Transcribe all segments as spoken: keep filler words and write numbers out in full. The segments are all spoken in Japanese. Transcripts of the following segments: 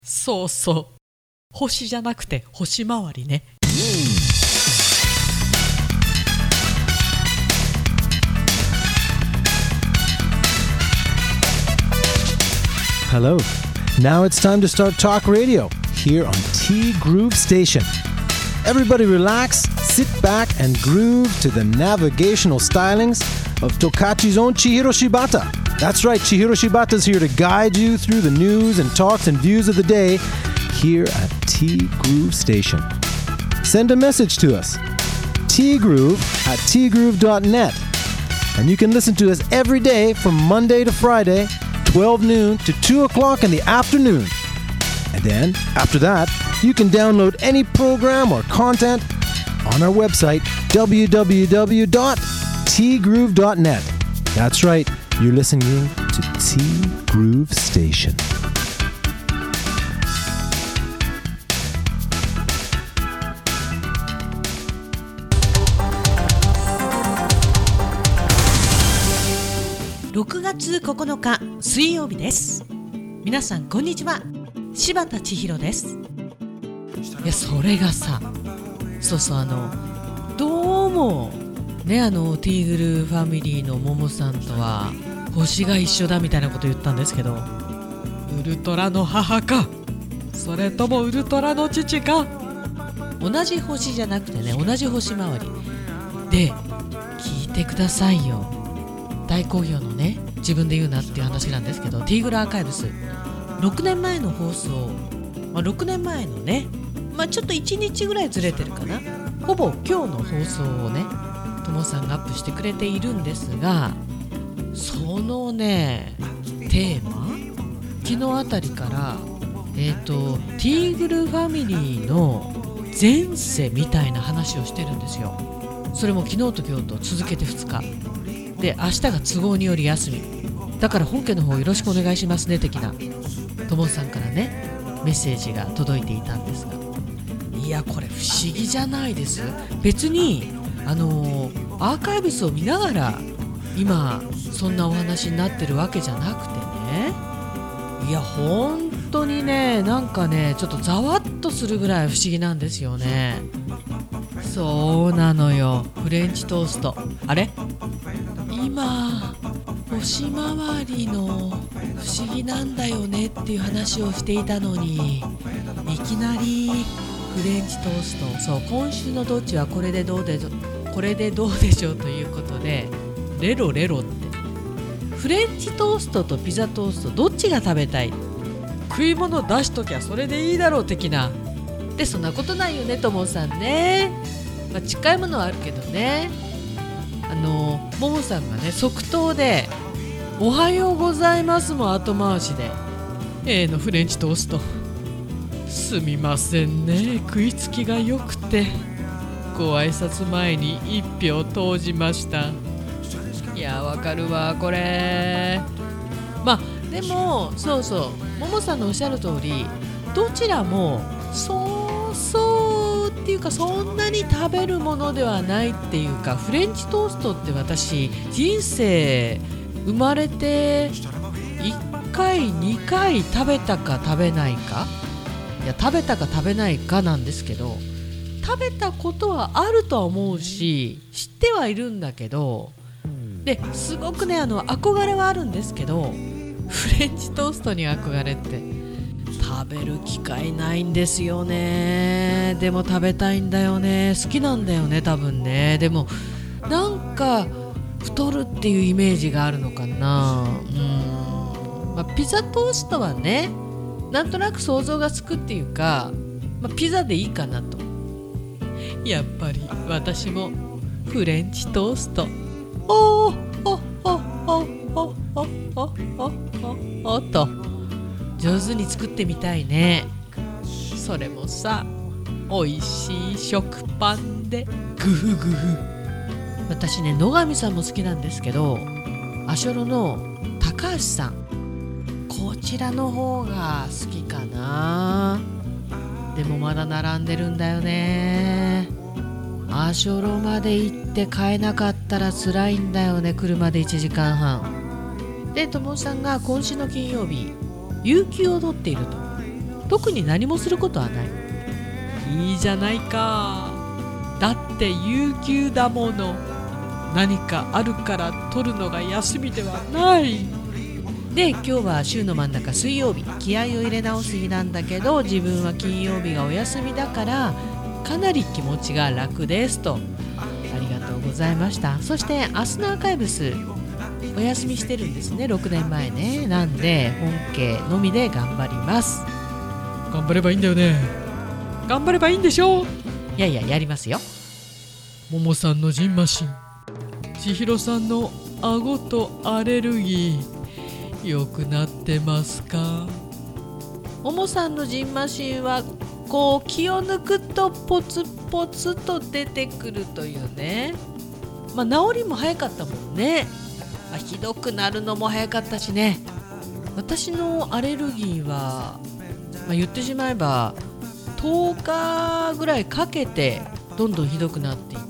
そうそう、星じゃなくて星回りね。 Hello. Now it's time to start talk radio here on T Groove Station. Everybody relax, sit back and groove to the navigational stylings of Tokachi's own Chihiro Shibata. That's right, Chihiro Shibata's here to guide you through the news and talks and views of the day here at T Groove Station. Send a message to us, tgroove at tgroove dot net. And you can listen to us every day from Monday to Friday, twelve noon to two o'clock in the afternoon. And then, after that, you can download any program or content on our website, w w w dot t groove dot net. That's right, you're listening to T Groove Station. ろくがつここのか水曜日です。皆さんこんにちは、柴田千尋です。いや、それがさ、そうそう、あのどうもね、あのティーグルファミリーのモモさんとは星が一緒だみたいなこと言ったんですけど、ウルトラの母か、それともウルトラの父か。同じ星じゃなくてね、同じ星回りで、聞いてくださいよ。大好評のね、自分で言うなっていう話なんですけど、ティーグルアーカイブスろくねんまえの放送、まあ、ろくねんまえのね、まあ、ちょっといちにちぐらいずれてるかな、ほぼ今日の放送をね、ともさんがアップしてくれているんですが、そのねテーマ、昨日あたりからえっとティーグルファミリーの前世みたいな話をしてるんですよ。それも昨日と今日と続けてふつかで、明日が都合により休みだから本家の方よろしくお願いしますね的なともさんからねメッセージが届いていたんですが、いやこれ不思議じゃないです。別にあのー、アーカイブスを見ながら今そんなお話になってるわけじゃなくてね、いや本当にね、なんかねちょっとざわっとするぐらい不思議なんですよね。そうなのよ、フレンチトースト、あれ今星回りの不思議なんだよねっていう話をしていたのに、いきなりフレンチトースト、そう、今週のどっちはこれでどうでこれでどうでしょうということで、レロレロって、フレンチトーストとピザトーストどっちが食べたい、食い物出しときゃそれでいいだろう的な。で、そんなことないよねともさんね、まあ、近いものはあるけどね、あのももさんがね即答でおはようございますも後回しで A のフレンチトースト、すみませんね、食いつきが良くてご挨拶前に一票投じました。いやわかるわこれ。まあでもそうそう、ももさんのおっしゃる通り、どちらもそうそうっていうか、そんなに食べるものではないっていうか、フレンチトーストって私人生生まれていっかいにかい食べたか食べないか、いや食べたか食べないかなんですけど、食べたことはあるとは思うし知ってはいるんだけど、ですごくねあの憧れはあるんですけど、フレンチトーストに憧れって食べる機会ないんですよね。でも食べたいんだよね、好きなんだよね多分ね。でもなんか太るっていうイメージがあるのかな。うーん、まあ、ピザトーストはねなんとなく想像がつくっていうか、まあ、ピザでいいかなと。やっぱり私もフレンチトースト、おーおおおおおおおおと上手に作ってみたいね。それもさ、美味しい食パンでグフグフ。私ね、野上さんも好きなんですけど、アショロの高橋さん、こちらの方が好きかな。でもまだ並んでるんだよね。アショロまで行って買えなかったら辛いんだよね、車でいちじかんはんで。ともさんが今週の金曜日有給を取っていると。 特に何もすることはない。いいじゃないか。だって有給だもの。何かあるから取るのが休みではない。で、今日は週の真ん中水曜日、気合を入れ直す日なんだけど、自分は金曜日がお休みだからかなり気持ちが楽ですと。ありがとうございました。そして明日のアーカイブスお休みしてるんですね、ろくねんまえね。なんで本家のみで頑張ります。頑張ればいいんだよね。頑張ればいいんでしょ。いやいや、やりますよ。ももさんのジンマシン、ちひろさんの顎とアレルギー良くなってますか？ももさんのジンマシンはこう気を抜くとポツポツと出てくるというね。まあ治りも早かったもんね。まあ、ひどくなるのも早かったしね。私のアレルギーは、まあ、言ってしまえばとおかぐらいかけてどんどんひどくなっていって、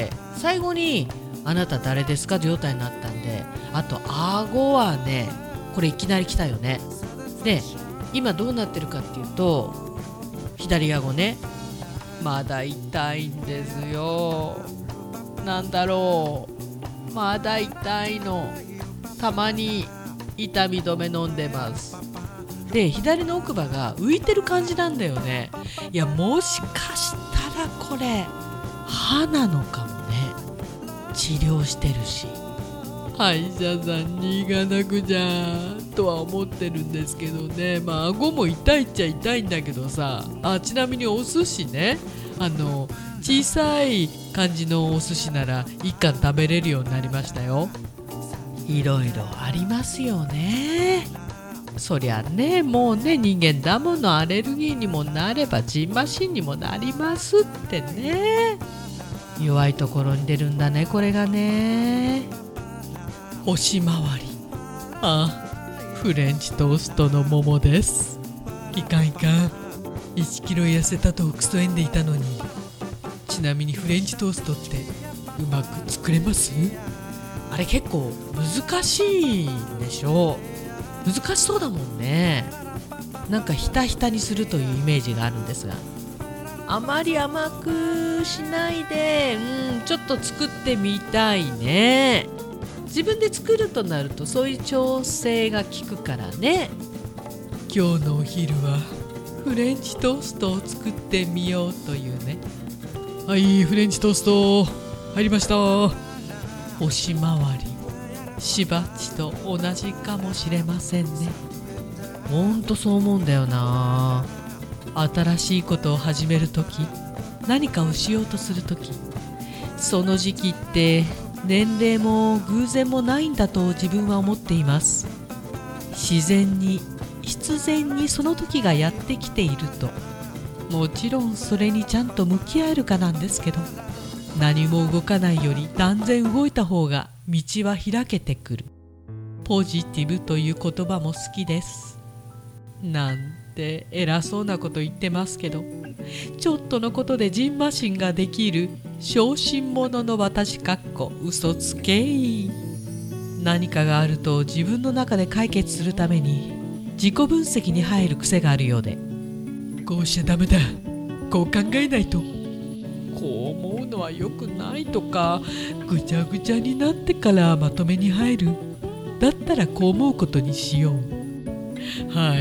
最後にあなた誰ですか状態になったんで、あと顎はね、これいきなり来たよね。で、今どうなってるかっていうと、左顎ね、まだ痛いんですよ。なんだろう、まだ痛いの。たまに痛み止め飲んでます。で、左の奥歯が浮いてる感じなんだよね。いや、もしかしたらこれ歯なのかもね。治療してるし、歯医者さんに行かなくちゃとは思ってるんですけどね。まあ顎も痛いっちゃ痛いんだけどさ。あ、ちなみにお寿司ね、あの小さい感じのお寿司なら一貫食べれるようになりましたよ。いろいろありますよね。そりゃね、もうね、人間だもの。アレルギーにもなればジンマシンにもなりますってね。弱いところに出るんだね、これがね。星回り、あ、フレンチトーストの桃です。いかんいかん、いちキロ痩せたとクソんでいたのに。ちなみにフレンチトーストってうまく作れます？あれ結構難しいでしょ。難しそうだもんね。なんかひたひたにするというイメージがあるんですが、あまり甘くしないで、うん、ちょっと作ってみたいね。自分で作るとなるとそういう調整が効くからね。今日のお昼はフレンチトーストを作ってみようというね。はい、フレンチトースト入りました。星回り、しばっちと同じかもしれませんね。ほんとそう思うんだよな。新しいことを始めるとき、何かをしようとするとき、その時期って年齢も偶然もないんだと自分は思っています。自然に必然にその時がやってきていると、もちろんそれにちゃんと向き合えるかなんですけど、何も動かないより断然動いた方が道は開けてくる。ポジティブという言葉も好きです。なんて偉そうなこと言ってますけど、ちょっとのことでジンマシンができる小心者の私かっこ嘘つけい。何かがあると自分の中で解決するために自己分析に入る癖があるようで、こうしちゃダメだ、こう考えないと、こう思うのは良くないとか、ぐちゃぐちゃになってからまとめに入る。だったらこう思うことにしよう。はい、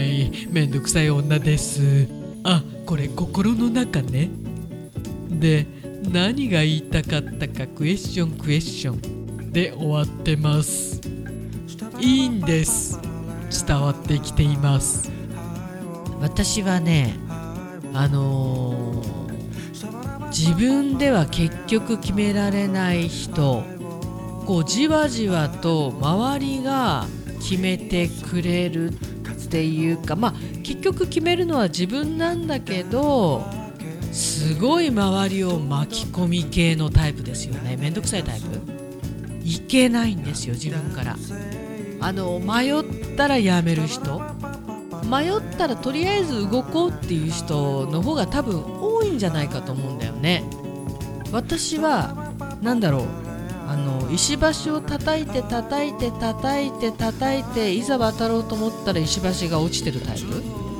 めんどくさい女です。あ、これ心の中ね。で、何が言いたかったかクエスチョンクエスチョンで終わってます。いいんです、伝わってきています。私はね、あのー、自分では結局決められない人、こうじわじわと周りが決めてくれるっていうか、まあ結局決めるのは自分なんだけど、すごい周りを巻き込み系のタイプですよね。めんどくさいタイプ。いけないんですよ、自分から。あの迷ったらやめる人、迷ったらとりあえず動こうっていう人の方が多分多いんじゃないかと思うんだよね。私はなんだろう、あの石橋を叩いて叩いて叩いて叩いていざ渡ろうと思ったら石橋が落ちてるタイプ。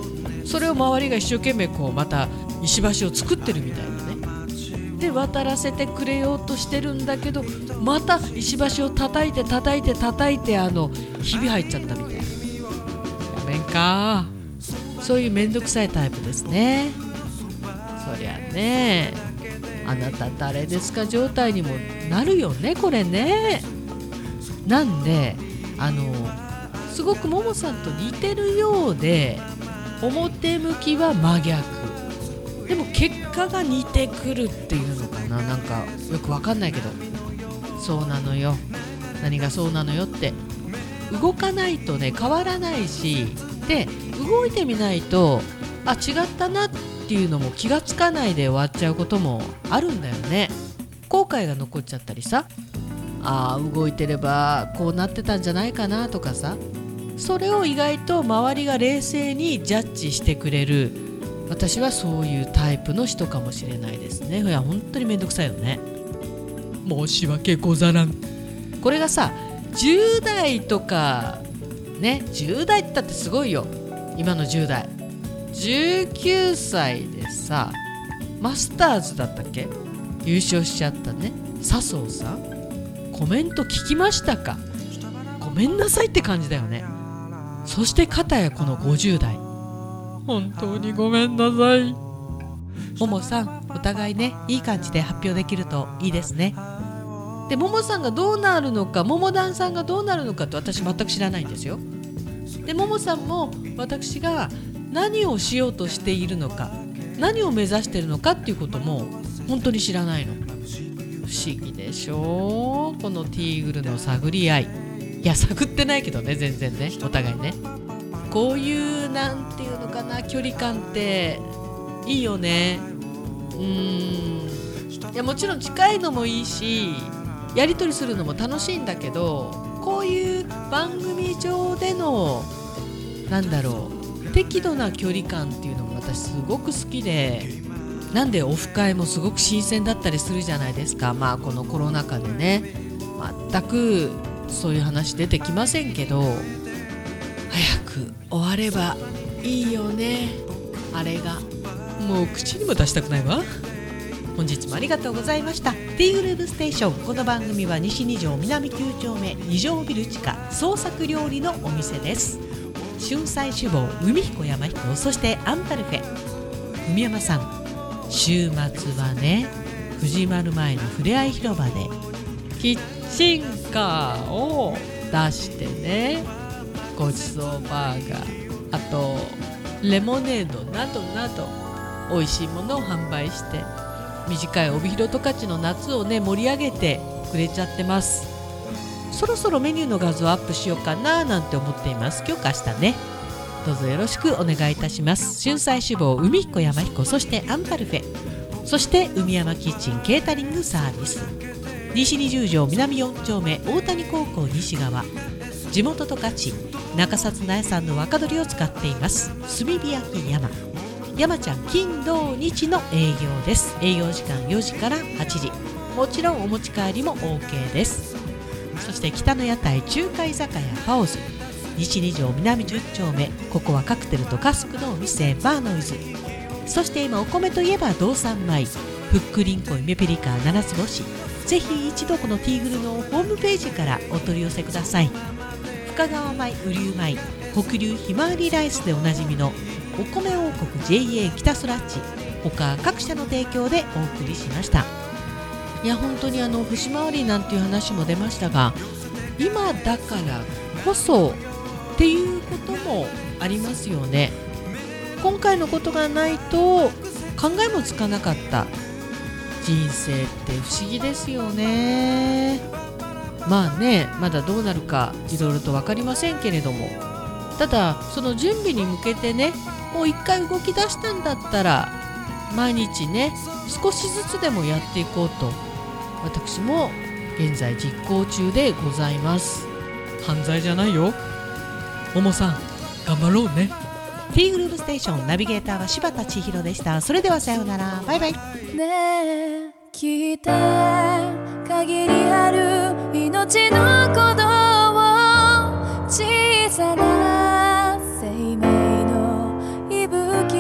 それを周りが一生懸命こうまた石橋を作ってるみたいなね。で渡らせてくれようとしてるんだけど、また石橋を叩いて叩いて叩いてあのひび入っちゃったみたいな。やめんか。そういうめんどくさいタイプですね。そりゃね、あなた誰ですか状態にもなるよねこれね。なんであのすごくももさんと似てるようで表向きは真逆でも結果が似てくるっていうのかな。なんかよくわかんないけど、そうなのよ。何がそうなのよって、動かないとね変わらないし、で動いてみないとあ違ったなっていうのも気がつかないで終わっちゃうこともあるんだよね。後悔が残っちゃったりさ、あー動いてればこうなってたんじゃないかなとかさ、それを意外と周りが冷静にジャッジしてくれる、私はそういうタイプの人かもしれないですね。いや本当にめんどくさいよね。申し訳ござらん。これがさじゅう代とかね、じゅう代って言ったってすごいよ。今のじゅう代じゅうきゅうさいでさマスターズだったっけ優勝しちゃったね笹生さん、コメント聞きましたか？ごめんなさいって感じだよね。そして片やこのごじゅう代、本当にごめんなさい。ももさんお互いねいい感じで発表できるといいですね。でももさんがどうなるのか、ももだんさんがどうなるのかって私全く知らないんですよ。でももさんも私が何をしようとしているのか、何を目指しているのかっていうことも本当に知らないの。不思議でしょこのティーグルの探り合い。いや探ってないけどね全然ね、お互いね。こういうなんていうのかな、距離感っていいよね。うーん、いやもちろん近いのもいいしやり取りするのも楽しいんだけど、こういう番組上でのなんだろう適度な距離感っていうのも私すごく好きで、なんでオフ会もすごく新鮮だったりするじゃないですか。まあこのコロナ禍でね全くそういう話出てきませんけど、早く終わればいいよね。あれがもう口にも出したくないわ。本日もありがとうございました。 T グループステーション、この番組は西に条南きゅう丁目に条ビル地下創作料理のお店です。春菜志望海彦山彦、そしてアンパルフェ海山さん、週末はね藤丸前のふれあい広場でキッチンカーを出してね、ごちそうバーガー、あとレモネードなどなど美味しいものを販売して、短い帯広十勝の夏をね盛り上げてくれちゃってます。そろそろメニューの画像アップしようかななんて思っています。今日か明日ね、どうぞよろしくお願いいたします。春菜志望海彦山彦、そしてアンパルフェ、そして海山キッチンケータリングサービス、西にじゅう条南よん丁目大谷高校西側、地元十勝中札苗さんの若鶏を使っています炭火焼き山。山ちゃん金土日の営業です。営業時間よじからはちじ、もちろんお持ち帰りも OK です。そして北の屋台中華居酒屋パオズ、西に条南じゅう丁目、ここはカクテルとカスクのお店バーノイズ。そして今お米といえば道産米ふっくりんこゆめぴりか七つ星、ぜひ一度このティーグルのホームページからお取り寄せください。深川米、雨竜米、北流ひまわりライスでおなじみのお米王国 ジェイエー 北空地、他各社の提供でお送りしました。いや本当にあの節回りなんていう話も出ましたが、今だからこそっていうこともありますよね。今回のことがないと考えもつかなかった人生って不思議ですよね。まあね、まだどうなるかいろいろと分かりませんけれども、ただその準備に向けてね、もう一回動き出したんだったら毎日ね少しずつでもやっていこうと私も現在実行中でございます。犯罪じゃないよ。ももさん頑張ろうね。 T グループステーションナビゲーターは柴田千尋でした。それではさようなら、バイバイ。ねえ聞いて、限りある命の鼓動を小さな生命の息吹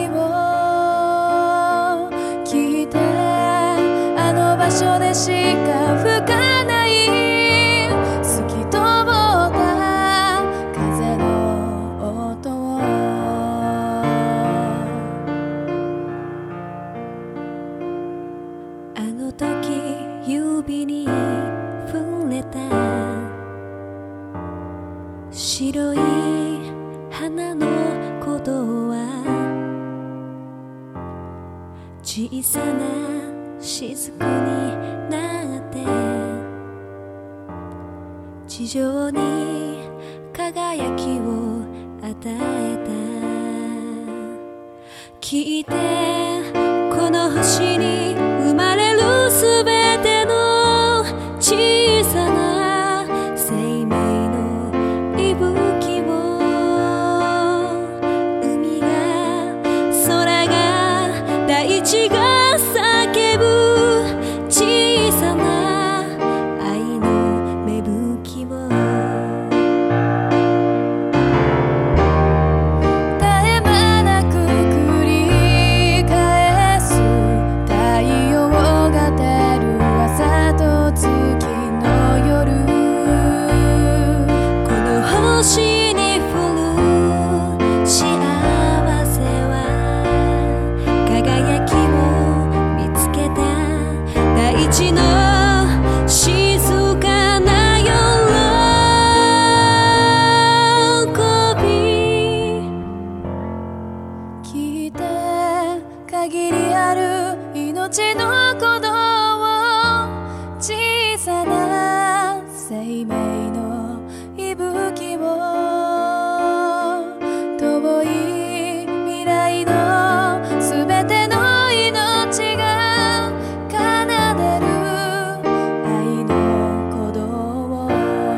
でしか吹かない透き通った風の音をあの時指に触れた白い花の鼓動は小さな雫になって地上に輝きを与えた聞いてこの星に生まれるすべての小さな生命の息吹を海が空が大地が叫ぶ小さな愛の芽吹きを絶え間なく繰り返す太陽が照る朝と月の夜この星に降る幸せは輝きを見つけた大地の静かな喜び聞いて限りある命の鼓動を小さな生命の息吹を遠い未来のすべての命が奏でる愛の鼓動を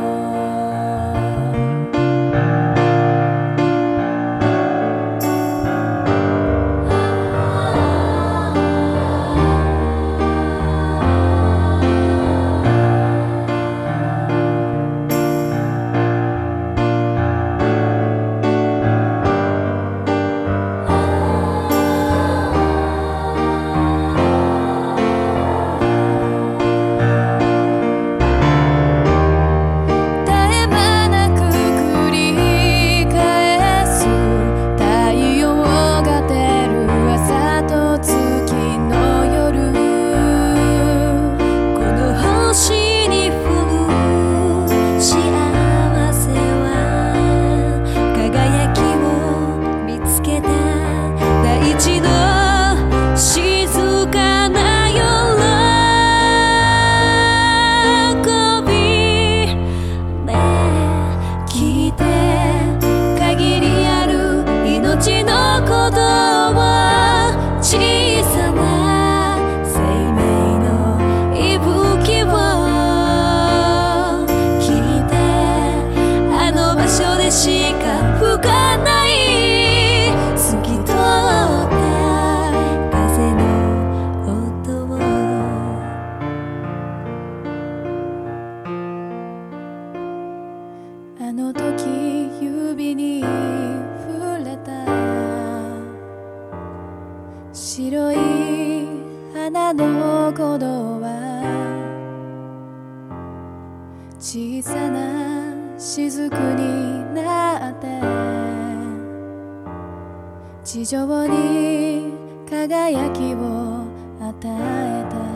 絶え間なく繰り返す太陽が照る朝と月の夜この星に降る幸せは輝きを見つけた大地の静かな喜びね聞いて限りある命の鼓動は小さな生命の息吹を聞いてあの場所でしか吹かない透き通った風の音をあの時指に触れた白い花の鼓動は小さな雫になって地上に輝きを与えた